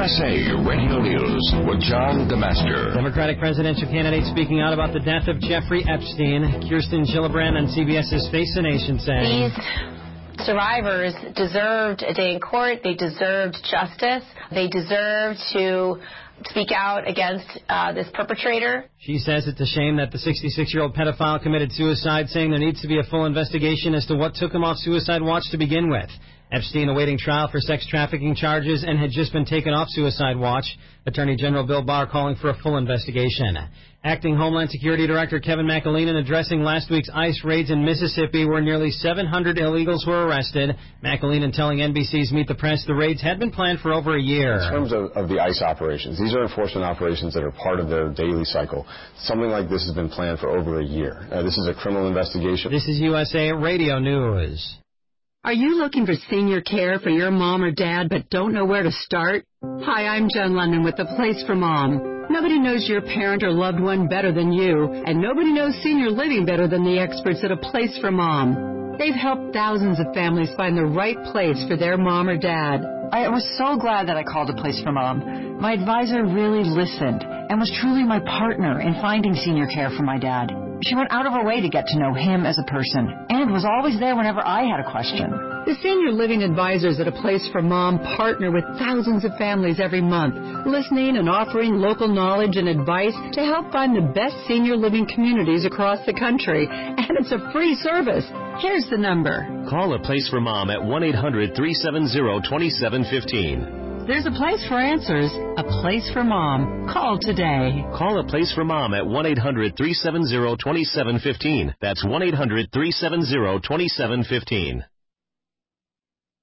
USA Radio News with John DeMaster. Democratic presidential candidate speaking out about the death of Jeffrey Epstein. Kirsten Gillibrand on CBS's Face the Nation saying, these survivors deserved a day in court. They deserved justice. They deserved to speak out against this perpetrator. She says it's a shame that the 66-year-old pedophile committed suicide, saying there needs to be a full investigation as to what took him off suicide watch to begin with. Epstein awaiting trial for sex trafficking charges and had just been taken off suicide watch. Attorney General Bill Barr calling for a full investigation. Acting Homeland Security Director Kevin McAleenan addressing last week's ICE raids in Mississippi where nearly 700 illegals were arrested. McAleenan telling NBC's Meet the Press the raids had been planned for over a year. In terms of the ICE operations, these are enforcement operations that are part of their daily cycle. Something like this has been planned for over a year. This is a criminal investigation. This is USA Radio News. Are you looking for senior care for your mom or dad but don't know where to start? Hi, I'm Jen London with The Place for Mom. Nobody knows your parent or loved one better than you, and nobody knows senior living better than the experts at A Place for Mom. They've helped thousands of families find the right place for their mom or dad. I was so glad that I called A Place for Mom. My advisor really listened and was truly my partner in finding senior care for my dad. She went out of her way to get to know him as a person and was always there whenever I had a question. The senior living advisors at A Place for Mom partner with thousands of families every month, listening and offering local knowledge and advice to help find the best senior living communities across the country. And it's a free service. Here's the number. Call A Place for Mom at 1-800-370-2715. There's a place for answers, A Place for Mom. Call today. Call A Place for Mom at 1-800-370-2715. That's 1-800-370-2715.